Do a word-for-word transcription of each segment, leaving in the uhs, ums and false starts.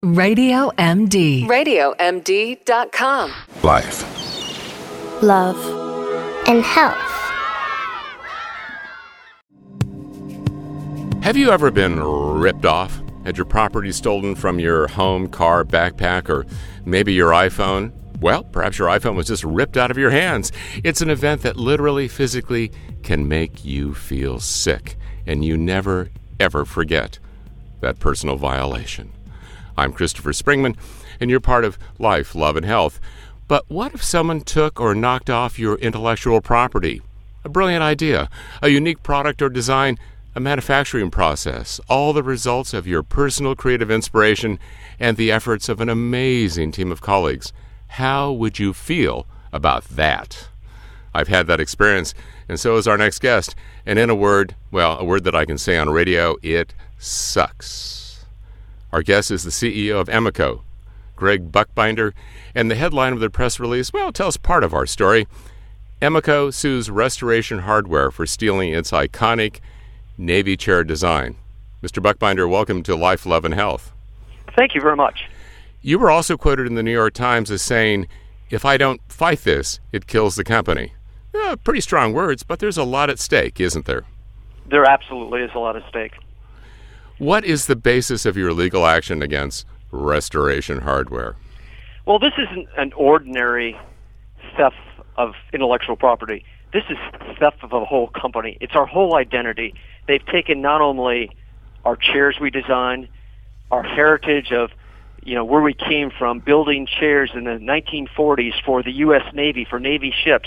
Radio M D. radio M D dot com. Life. Love. And health. Have you ever been ripped off? Had your property stolen from your home, car, backpack, or maybe your iPhone? Well, perhaps your iPhone was just ripped out of your hands. It's an event that literally, physically can make you feel sick, and you never, ever forget that personal violation. I'm Christopher Springman, and you're part of Life, Love, and Health. But what if someone took or knocked off your intellectual property? A brilliant idea, a unique product or design, a manufacturing process, all the results of your personal creative inspiration and the efforts of an amazing team of colleagues. How would you feel about that? I've had that experience, and so is our next guest. And in a word, well, a word that I can say on radio, it sucks. Our guest is the C E O of Emeco, Greg Buchbinder, and the headline of the press release, well, tells part of our story. Emeco sues Restoration Hardware for stealing its iconic Navy chair design. Mister Buchbinder, welcome to Life, Love, and Health. Thank you very much. You were also quoted in the New York Times as saying, if I don't fight this, it kills the company. Yeah, pretty strong words, but there's a lot at stake, isn't there? There absolutely is a lot at stake. What is the basis of your legal action against Restoration Hardware? Well, this isn't an ordinary theft of intellectual property. This is theft of a whole company. It's our whole identity. They've taken not only our chairs we designed, our heritage of, you know, where we came from, building chairs in the nineteen forties for the U S Navy, for Navy ships,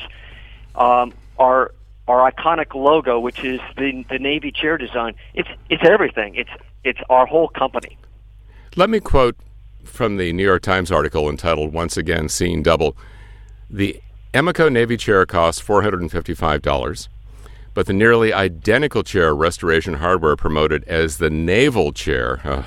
um, our our iconic logo, which is the the Navy chair design. It's it's everything. It's it's our whole company. Let me quote from the New York Times article entitled, once again, Seeing Double. The Emeco Navy chair costs four hundred fifty-five dollars, but the nearly identical chair Restoration Hardware promoted as the naval chair uh,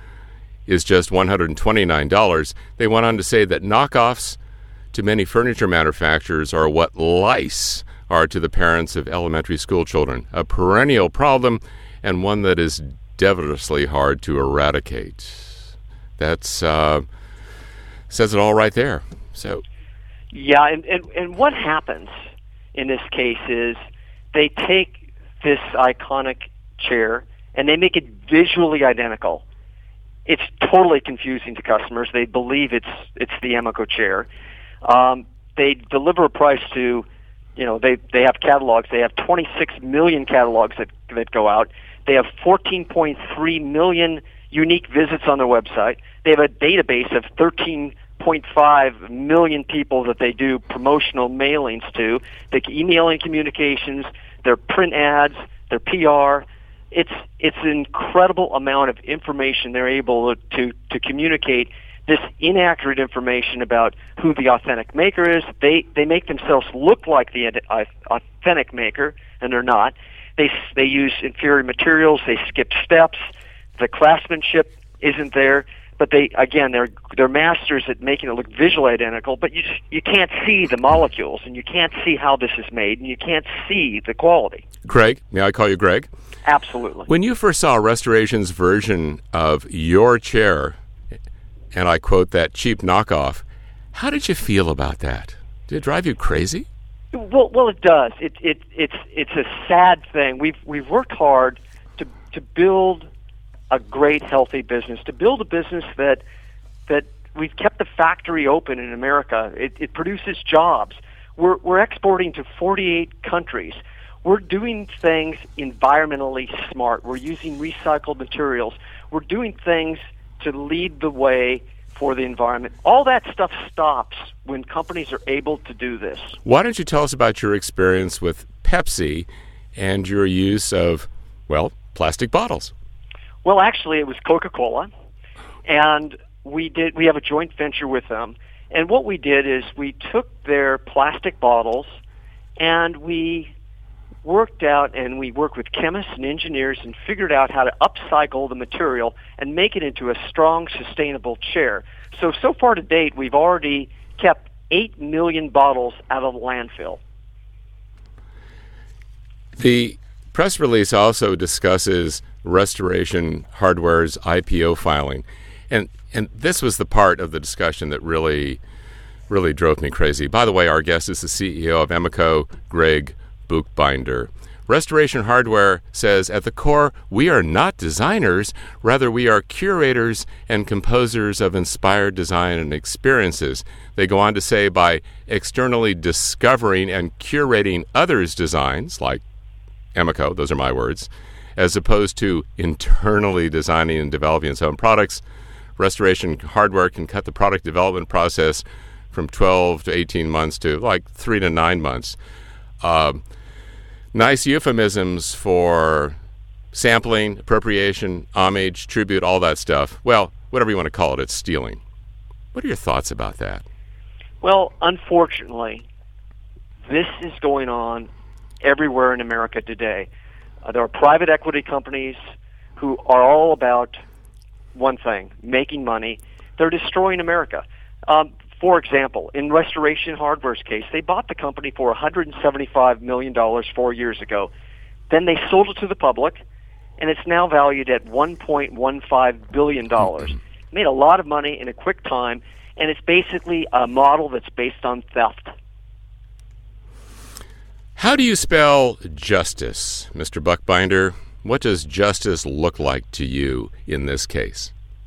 is just one hundred twenty-nine dollars. They went on to say that knockoffs to many furniture manufacturers are what lice are to the parents of elementary school children, a perennial problem and one that is devilishly hard to eradicate. That's uh, says it all right there. So, yeah, and, and, and what happens in this case is they take this iconic chair and they make it visually identical. It's totally confusing to customers. They believe it's it's the Emeco chair. Um, they deliver a price to, you know, they, they have catalogs. They have twenty-six million catalogs that that go out. They have fourteen point three million unique visits on their website. They have a database of thirteen point five million people that they do promotional mailings to. They emailing communications, their print ads, their P R. It's it's an incredible amount of information they're able to to communicate this inaccurate information about who the authentic maker is. They they make themselves look like the authentic maker, and they're not. They they use inferior materials. They skip steps. The craftsmanship isn't there. But they again they're they're masters at making it look visually identical. But you just, you can't see the molecules, and you can't see how this is made, and you can't see the quality. Greg, may I call you Greg? Absolutely. When you first saw Restoration's version of your chair, and I quote, that cheap knockoff, how did you feel about that? Did it drive you crazy? Well, well, it does. It it it's it's a sad thing. We've we've worked hard to to build a great, healthy business, to build a business that that we've kept the factory open in America. It, it produces jobs. We're we're exporting to forty-eight countries. We're doing things environmentally smart. We're using recycled materials. We're doing things to lead the way for the environment. All that stuff stops when companies are able to do this. Why don't you tell us about your experience with Pepsi and your use of, well, plastic bottles? Well, actually, it was Coca-Cola, and we did. We have a joint venture with them. And what we did is we took their plastic bottles, and we worked out, and we worked with chemists and engineers and figured out how to upcycle the material and make it into a strong, sustainable chair. So, so far to date, we've already kept eight million bottles out of the landfill. The press release also discusses Restoration Hardware's I P O filing. And and this was the part of the discussion that really, really drove me crazy. By the way, our guest is the C E O of Emeco, Greg Buchbinder. Restoration Hardware says, at the core, we are not designers. Rather, we are curators and composers of inspired design and experiences. They go on to say, by externally discovering and curating others' designs, like Emeco, those are my words, as opposed to internally designing and developing its own products, Restoration Hardware can cut the product development process from twelve to eighteen months to like three to nine months. Uh, nice euphemisms for sampling, appropriation, homage, tribute, all that stuff. Well, whatever you want to call it, it's stealing. What are your thoughts about that? Well, unfortunately, this is going on everywhere in America today. Uh, there are private equity companies who are all about one thing, making money. They're destroying America. Um, for example, in Restoration Hardware's case, they bought the company for one hundred seventy-five million dollars four years ago. Then they sold it to the public, and it's now valued at one point one five billion dollars. Made a lot of money in a quick time, and it's basically a model that's based on theft. How do you spell justice, Mister Buchbinder? What does justice look like to you in this case?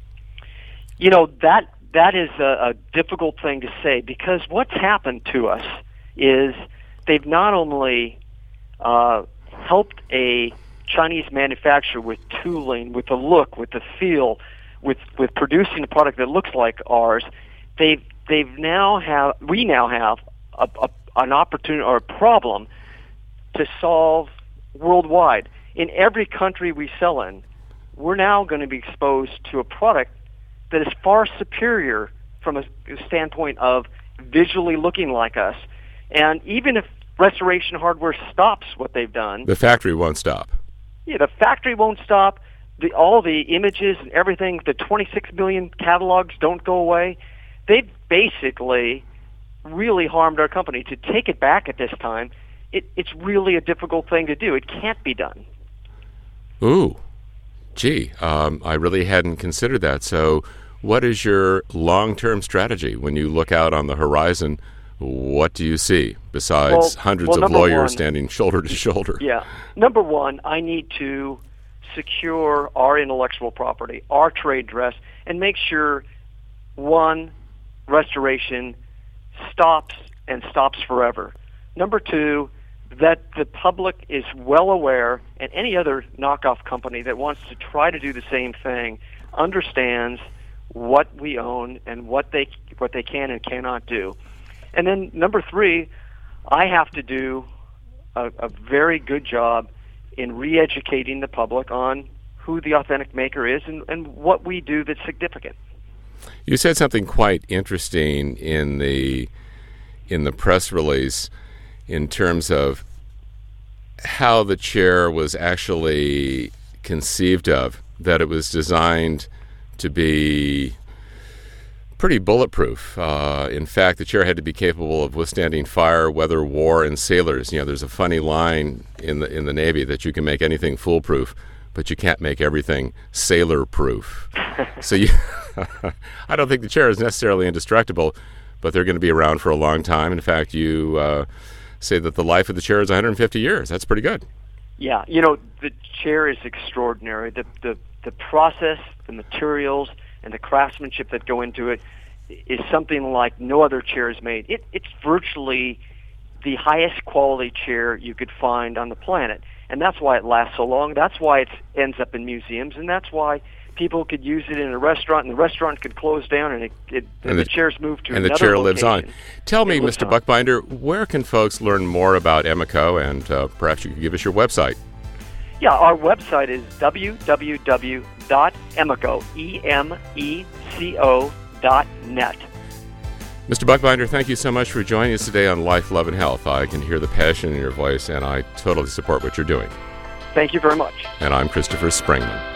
You know, that that is a, a difficult thing to say, because what's happened to us is they've not only uh, helped a Chinese manufacturer with tooling, with the look, with the feel, with with producing a product that looks like ours. They've they've now have we now have a, a, an opportunity or a problem to solve worldwide. In every country we sell in, we're now going to be exposed to a product that is far superior from a standpoint of visually looking like us. And even if Restoration Hardware stops what they've done, the factory won't stop. Yeah, the factory won't stop. The, all the images and everything, the twenty-six million catalogs don't go away. They've basically really harmed our company. To take it back at this time, it, it's really a difficult thing to do. It can't be done. Ooh, gee, um, I really hadn't considered that. So what is your long-term strategy when you look out on the horizon? What do you see besides well, hundreds well, of lawyers one, standing shoulder to shoulder? Yeah. Number one, I need to secure our intellectual property, our trade dress, and make sure, one, Restoration stops and stops forever. Number two, that the public is well aware, and any other knockoff company that wants to try to do the same thing understands what we own and what they what they can and cannot do. And then number three, I have to do a, a very good job in re-educating the public on who the authentic maker is and, and what we do that's significant. You said something quite interesting in the in the press release in terms of how the chair was actually conceived of, that it was designed to be pretty bulletproof. Uh, in fact, the chair had to be capable of withstanding fire, weather, war, and sailors. You know, there's a funny line in the in the Navy that you can make anything foolproof, but you can't make everything sailor-proof. So you, I don't think the chair is necessarily indestructible, but they're going to be around for a long time. In fact, you uh, say that the life of the chair is one hundred fifty years. That's pretty good. Yeah, you know, the chair is extraordinary. The the the process, the materials, and the craftsmanship that go into it is something like no other chair is made. It, it's virtually the highest quality chair you could find on the planet, and that's why it lasts so long. That's why it ends up in museums, and that's why people could use it in a restaurant, and the restaurant could close down, and, it, it, and, and the, the chairs move to and another the chair location. lives on. Tell me, it Mister Buchbinder, where can folks learn more about Emeco, and uh, perhaps you could give us your website? Yeah, our website is w w w dot emeco, E M E C O dot net. Mister Buchbinder, thank you so much for joining us today on Life, Love, and Health. I can hear the passion in your voice, and I totally support what you're doing. Thank you very much. And I'm Christopher Springman.